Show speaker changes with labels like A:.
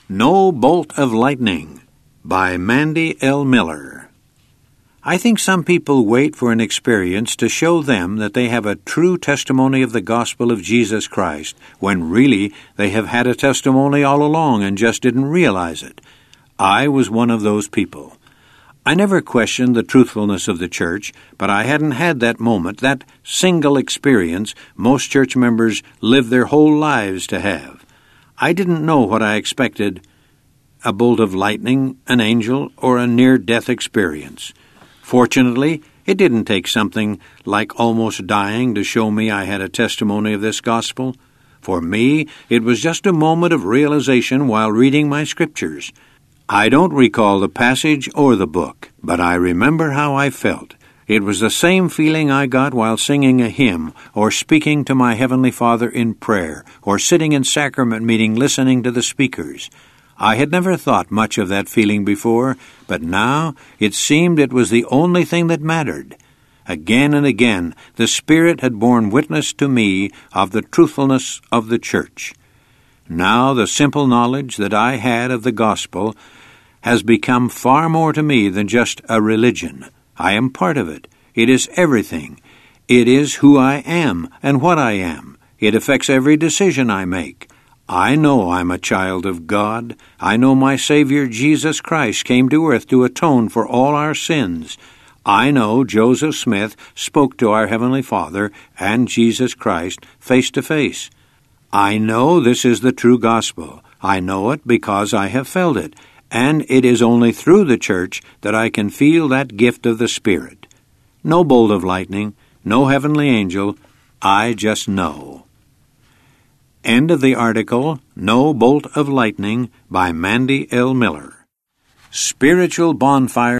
A: No Bolt of Lightning by Mandy L. Miller. I think some people wait for an experience to show them that they have a true testimony of the gospel of Jesus Christ, when really they have had a testimony all along and just didn't realize it. I was one of those people. I never questioned the truthfulness of the church, but I hadn't had that moment, that single experience most church members live their whole lives to have. I didn't know what I expected, a bolt of lightning, an angel, or a near-death experience. Fortunately, it didn't take something like almost dying to show me I had a testimony of this gospel. For me, it was just a moment of realization while reading my scriptures. I don't recall the passage or the book, but I remember how I felt. It was the same feeling I got while singing a hymn, or speaking to my Heavenly Father in prayer, or sitting in sacrament meeting listening to the speakers. I had never thought much of that feeling before, but now it seemed it was the only thing that mattered. Again and again, the Spirit had borne witness to me of the truthfulness of the church. Now the simple knowledge that I had of the gospel has become far more to me than just a religion. I am part of it. It is everything. It is who I am and what I am. It affects every decision I make. I know I'm a child of God. I know my Savior Jesus Christ came to earth to atone for all our sins. I know Joseph Smith spoke to our Heavenly Father and Jesus Christ face to face. I know this is the true gospel. I know it because I have felt it. And it is only through the church that I can feel that gift of the Spirit. No bolt of lightning, no heavenly angel, I just know. End of the article, No Bolt of Lightning, by Mandy L. Miller. Spiritual Bonfire